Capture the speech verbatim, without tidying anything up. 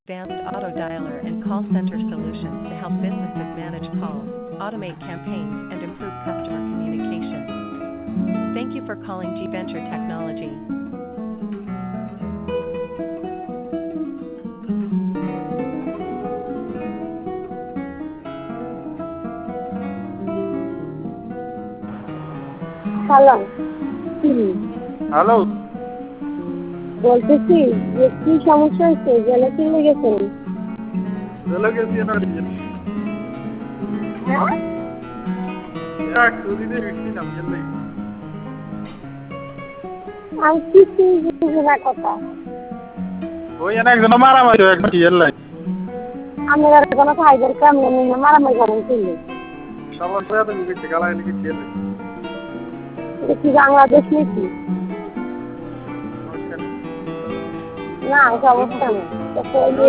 advanced auto dialer and call center solutions to help businesses manage calls, automate campaigns, and improve customer communication. Thank you for calling G Venture Technology. Hello hmm, hello. বলতেছি যে কি সমস্যা হয়েছে? জেলে চলে গেছেন? জেলে গেছি না হ্যাঁ, এক চুরিতে গেছিলাম জেলে। আমি কিছুই বুঝি না কথা। ওই এনে একজন মারামারি হয়ে গেছে জেলে। আমি আর কোনো ফাইবার কাম নেই, মারামারি করেন ছিল। সবার সাথে তো গেছে গালায় লিখে জেলে। এটা কি বাংলাদেশ নাকি? না, সমস্যা নেই।